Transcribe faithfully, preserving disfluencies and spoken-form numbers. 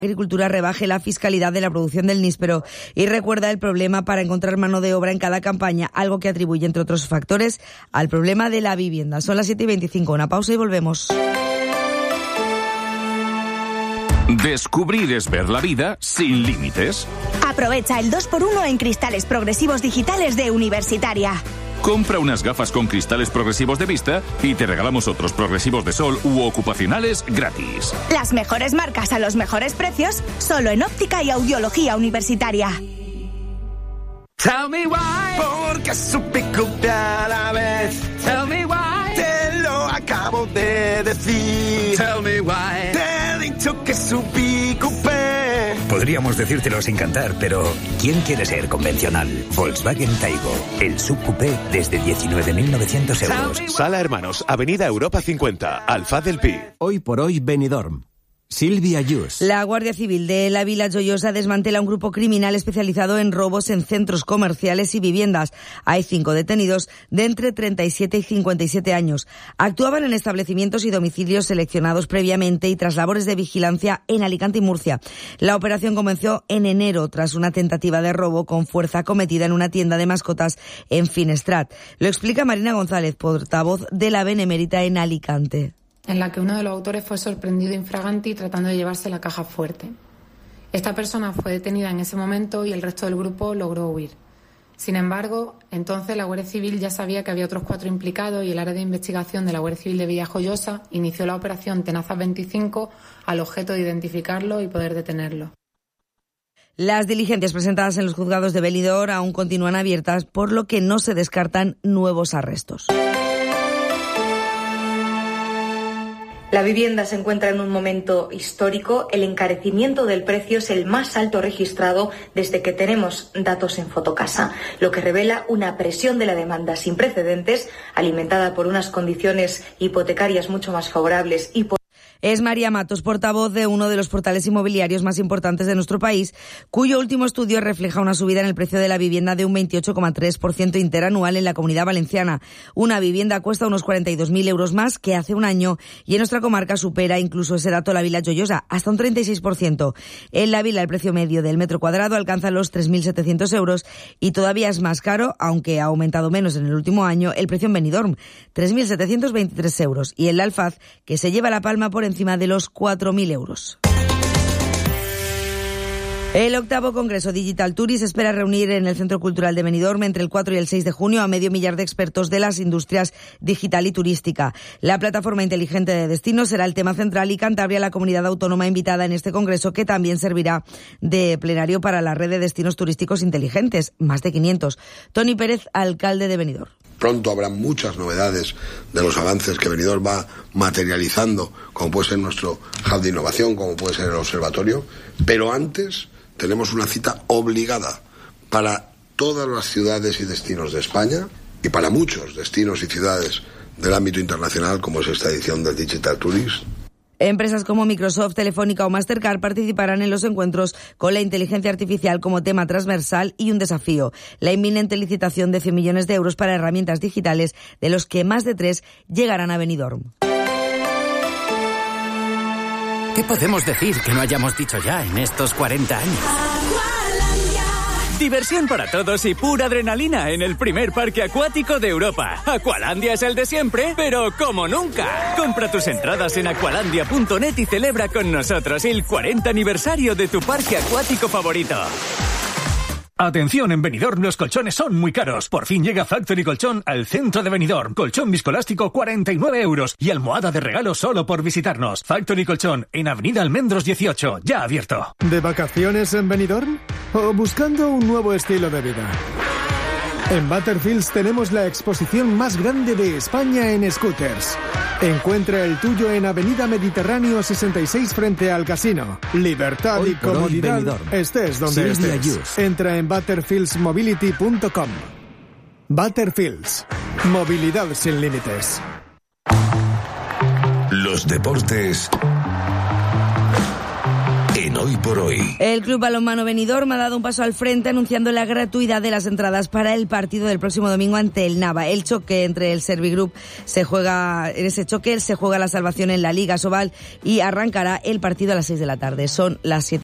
Agricultura rebaje la fiscalidad de la producción del níspero y recuerda el problema para encontrar mano de obra en cada campaña, algo que atribuye, entre otros factores, al problema de la vivienda. Son las siete y veinticinco, una pausa y volvemos. Descubrir es ver la vida sin límites. Aprovecha el dos por uno en cristales progresivos digitales de Universitaria. Compra unas gafas con cristales progresivos de vista y te regalamos otros progresivos de sol u ocupacionales gratis. Las mejores marcas a los mejores precios, solo en óptica y audiología Universitaria. Tell me why, porque supe copiar a la vez. Tell me why, te lo acabo de decir. Tell me why, te he dicho que subí coupé. Podríamos decírtelo sin cantar, pero ¿quién quiere ser convencional? Volkswagen Taigo, el subcoupé desde diecinueve mil novecientos euros. Sala Hermanos, Avenida Europa cincuenta, Alfaz del Pi. Hoy por hoy, Benidorm. Silvia Yus. La Guardia Civil de la Vila Joiosa desmantela un grupo criminal especializado en robos en centros comerciales y viviendas. Hay cinco detenidos de entre treinta y siete y cincuenta y siete años. Actuaban en establecimientos y domicilios seleccionados previamente y tras labores de vigilancia en Alicante y Murcia. La operación comenzó en enero tras una tentativa de robo con fuerza cometida en una tienda de mascotas en Finestrat. Lo explica Marina González, portavoz de la Benemérita en Alicante. En la que uno de los autores fue sorprendido infraganti tratando de llevarse la caja fuerte. Esta persona fue detenida en ese momento y el resto del grupo logró huir. Sin embargo, entonces la Guardia Civil ya sabía que había otros cuatro implicados y el área de investigación de la Guardia Civil de Villajoyosa inició la operación Tenazas veinticinco al objeto de identificarlo y poder detenerlo. Las diligencias presentadas en los juzgados de Benidorm aún continúan abiertas, por lo que no se descartan nuevos arrestos. La vivienda se encuentra en un momento histórico. El encarecimiento del precio es el más alto registrado desde que tenemos datos en Fotocasa, lo que revela una presión de la demanda sin precedentes, alimentada por unas condiciones hipotecarias mucho más favorables y por Es María Matos, portavoz de uno de los portales inmobiliarios más importantes de nuestro país, cuyo último estudio refleja una subida en el precio de la vivienda de un veintiocho coma tres por ciento interanual en la Comunidad Valenciana. Una vivienda cuesta unos cuarenta y dos mil euros más que hace un año y en nuestra comarca supera incluso ese dato la Vila Joiosa, hasta un treinta y seis por ciento. En la Vila el precio medio del metro cuadrado alcanza los tres mil setecientos euros y todavía es más caro, aunque ha aumentado menos en el último año, el precio en Benidorm, tres mil setecientos veintitrés euros, y en la Alfaz, que se lleva la palma por encima de los cuatro mil euros. El octavo Congreso Digital Tourist se espera reunir en el Centro Cultural de Benidorm entre el cuatro y el seis de junio a medio millar de expertos de las industrias digital y turística. La plataforma inteligente de destinos será el tema central y Cantabria la comunidad autónoma invitada en este congreso, que también servirá de plenario para la red de destinos turísticos inteligentes, más de quinientos. Toni Pérez, alcalde de Benidorm. Pronto habrá muchas novedades de los avances que Benidorm va materializando, como puede ser nuestro hub de innovación, como puede ser el observatorio, pero antes tenemos una cita obligada para todas las ciudades y destinos de España y para muchos destinos y ciudades del ámbito internacional, como es esta edición del Digital Tourist. Empresas como Microsoft, Telefónica o Mastercard participarán en los encuentros con la inteligencia artificial como tema transversal y un desafío: la inminente licitación de cien millones de euros para herramientas digitales, de los que más de tres llegarán a Benidorm. ¿Qué podemos decir que no hayamos dicho ya en estos cuarenta años? Diversión para todos y pura adrenalina en el primer parque acuático de Europa. Aqualandia es el de siempre, pero como nunca. Compra tus entradas en aqualandia punto net y celebra con nosotros el cuarenta aniversario de tu parque acuático favorito. Atención, en Benidorm los colchones son muy caros. Por fin llega Factory Colchón al centro de Benidorm. Colchón viscoelástico cuarenta y nueve euros y almohada de regalo solo por visitarnos. Factory Colchón en Avenida Almendros dieciocho, ya abierto. ¿De vacaciones en Benidorm? ¿O buscando un nuevo estilo de vida? En Butterfields tenemos la exposición más grande de España en scooters. Encuentra el tuyo en Avenida Mediterráneo sesenta y seis frente al casino. Libertad Hoy y comodidad, estés donde Silvia estés. Yus. Entra en butterfields mobility punto com. Butterfields. Movilidad sin límites. Los deportes en Hoy por Hoy. El Club Balonmano Benidorm ha dado un paso al frente anunciando la gratuidad de las entradas para el partido del próximo domingo ante el Nava. El choque entre el Servigroup se juega, en ese choque se juega la salvación en la Liga Sobal y arrancará el partido a las seis de la tarde. Son las siete.